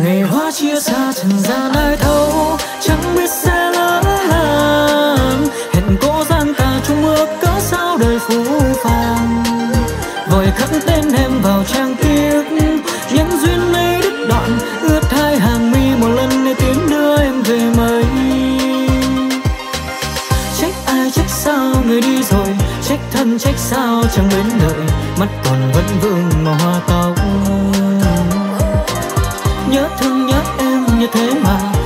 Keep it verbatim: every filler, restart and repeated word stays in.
ngày hoa chia xa trần gian ai thấu, chẳng biết sẽ lỡ làng hẹn cố gian ta chung ước cớ sao đời phũ phàng. Vội khắc tên em vào trang tiếc, nhân duyên ấy đứt đoạn ướt hai hàng mi một lần để tiếng đưa em về mây. Trách ai trách sao người đi rồi, trách thân trách sao chẳng bên đợi, mắt còn vẫn vương màu hoa tóc. Nhớ thương nhớ em như thế mà